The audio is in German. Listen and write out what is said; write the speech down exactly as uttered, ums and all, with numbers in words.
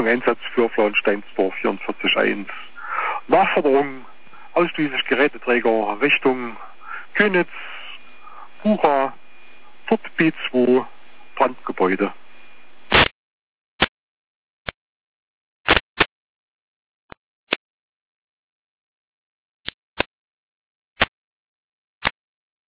Einsatz für Flaunsteinsdorf vierundvierzig eins. Nachforderung ausschließlich Geräteträger Richtung Könitz, Bucha, dort B zwei, Brandgebäude.